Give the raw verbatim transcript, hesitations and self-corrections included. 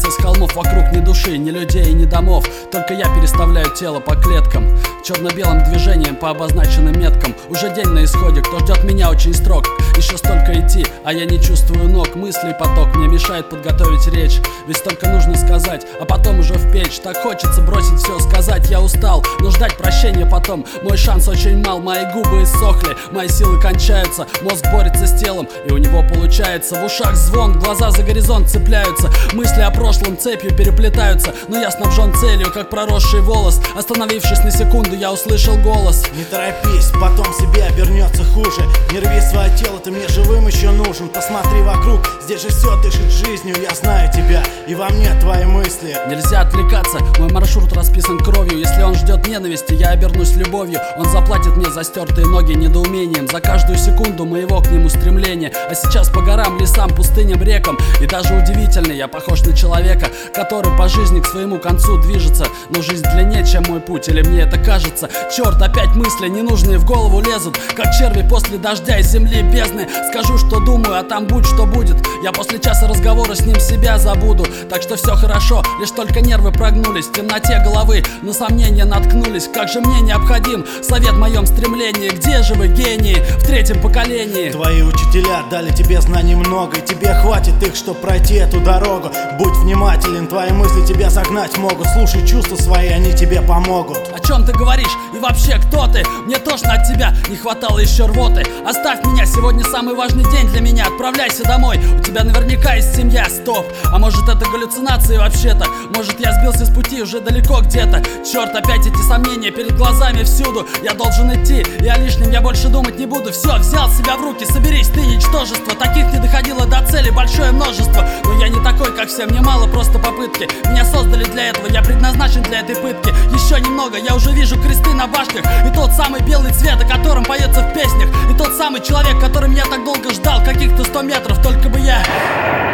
Спустился с холмов, вокруг ни души, ни людей, ни домов. Только я переставляю тело по клеткам, черно-белым движением по обозначенным меткам. Уже день на исходе, кто ждет меня очень строг. Еще столько идти, а я не чувствую ног. Мыслей поток мне мешает подготовить речь. Ведь столько нужно сказать, а потом уже в печь. Так хочется бросить все, сказать я устал, но ждать прощения потом. Мой шанс очень мал, мои губы иссохли, мои силы кончаются. Мозг борется с телом, и у него получается. В ушах звон, глаза за горизонт цепляются. Мысли о прошлом цепью переплетаются. Но я снабжен целью, как проросший волос. Остановившись на секунду, я услышал голос: не торопись, потом себе обернется хуже. Не рви свое тело, ты мне живым еще нужен. Посмотри вокруг, здесь же все дышит жизнью. Я знаю тебя, и во мне твои мысли. Нельзя отвлекаться, мой маршрут расписан кровью. Если он ждет ненависти, я обернусь любовью. Он заплатит мне за стертые ноги недоумением, за каждую секунду моего к нему стремления. А сейчас по горам, лесам, пустыням, рекам. И даже удивительно, я похож на человека, который по жизни к своему концу движется. Но жизнь длиннее, чем мой путь, или мне это кажется? Черт, опять мысли ненужные в голову лезут, как черви после дождя из земли бездны. Скажу, что думаю, а там будь что будет. Я после часа разговора с ним себя забуду. Так что все хорошо, лишь только нервы прогнулись. В темноте головы на сомнения наткнулись. Как же мне необходим совет в моем стремлении. Где же вы, гении, в третьем поколении? Твои учителя дали тебе знаний много, и тебе хватит их, чтоб пройти эту дорогу. Будь внимателен, твои мысли тебя загнать могут. Слушай чувства свои, они тебе помогут. О чем ты говоришь? И вообще, кто ты? Мне тошно от тебя, не хватало еще рвоты. Оставь меня, сегодня самый важный день для меня. Отправляйся домой, у тебя наверняка есть семья. Стоп, а может это галлюцинации вообще-то? Может я сбился с пути уже далеко где-то? Черт, опять эти сомнения перед глазами всюду. Я должен идти, и о лишнем я больше думать не буду. Все, взял себя в руки, соберись, ты ничтожество. Таких не доходило до цели большое множество. Но я не такой, как все, мне мало просто попытки. Меня создали для этого, я предназначен для этой пытки. Еще немного, я уже вижу кресты на башнях. И тот самый белый цвет, о котором поется в песнях. И тот самый человек, который меня так долго ждал. Каких-то сто метров, только бы я